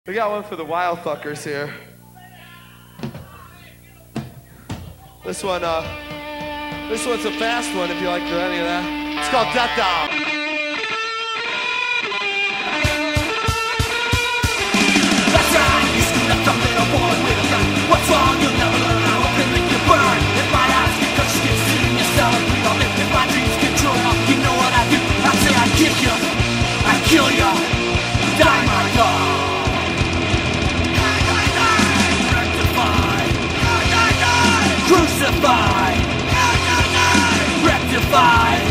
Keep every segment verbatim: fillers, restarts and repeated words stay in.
We got one for the wild fuckers here. This one, uh, this one's a fast one if you like any of that. It's called Death Doll. That's right, you screwed up something, a boy with a gun. What's wrong? You'll never learn. I hope they make you burn. If my eyes get cut, you get sitting yourself and breathe on it. If my dreams get drawn up, you know what I do. I say I kick you, I kill you, die my God. Crucified, rectified.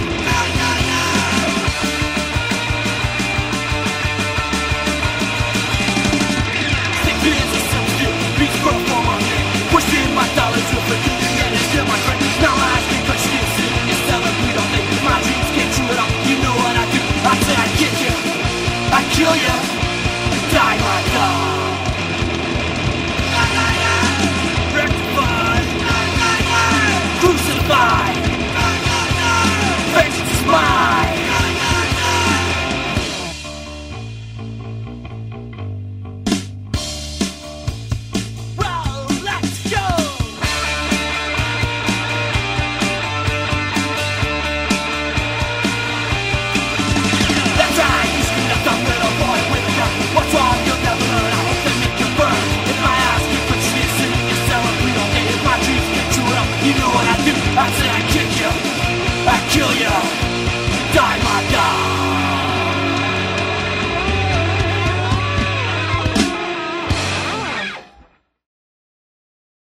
Six years of substitute, beats grow for my name. Pushing my dollars over the and it's still my friend. Now my eyes get cut, you get sick, you celebrate all day. If my dreams can't chew it up, you know what I do. I say I kick you, I kill you, die my God. Crucified, vengeance is mine. Well, let's go. That's right, you screwed up dumb little boy with a gun. What's wrong? You'll never learn. I hope they make you burn. If my eyes get put shit, sitting you celebrate all day. If my dreams get chewed up, you know what I do. I say I kick you, I kill you.